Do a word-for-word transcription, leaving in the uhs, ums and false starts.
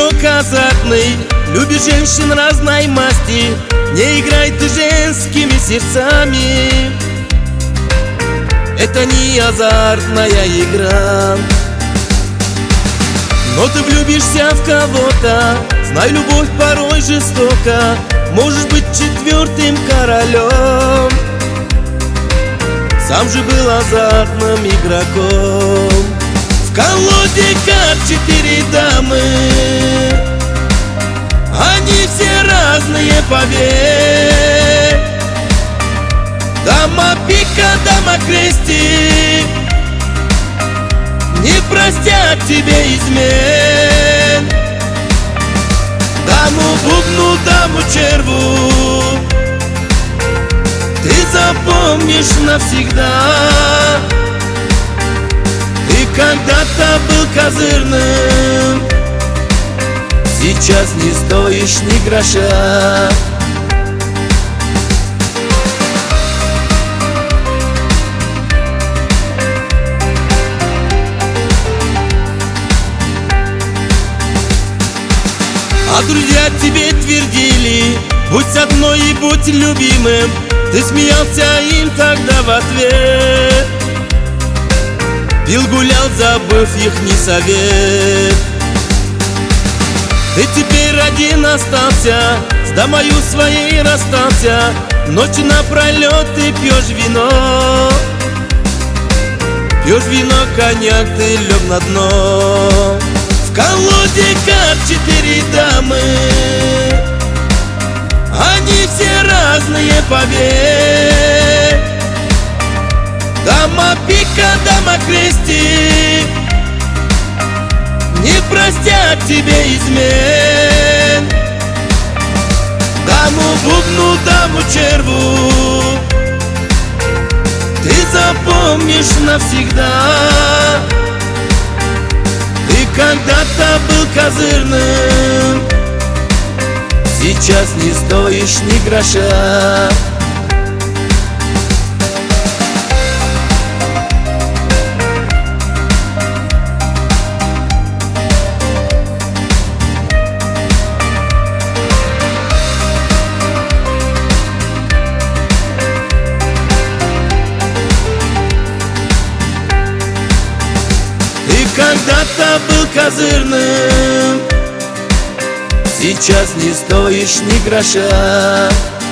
игрок азартный, любишь женщин разной масти, не играй ты женскими сердцами. Это не азартная игра. Но ты влюбишься в кого-то, знай, любовь порой жестока, можешь быть четвертым королем. Сам же был азартным игроком. В колоде карт четыре дамы, они все разные, поверь. Дама пика, дама крестик не простят тебе измен. Даму бубну, даму черву ты запомнишь навсегда. Ты когда-то был козырным, сейчас не стоишь ни гроша. А друзья тебе твердили: будь с одной и будь любимым. Ты смеялся им тогда в ответ, пил, гулял, забыв ихний совет. Ты теперь один остался, с дамою своей расстался. Ночи напролет ты пьешь вино, пьешь вино, коньяк, ты лег на дно. В колоде карт четыре дамы, они все разные, поверь. Дама пика, дама крестик не простят тебе измен. Даму бубну, даму черву ты запомнишь навсегда. Ты когда-то был козырным, сейчас не стоишь ни гроша. Когда-то был козырным, сейчас не стоишь ни гроша.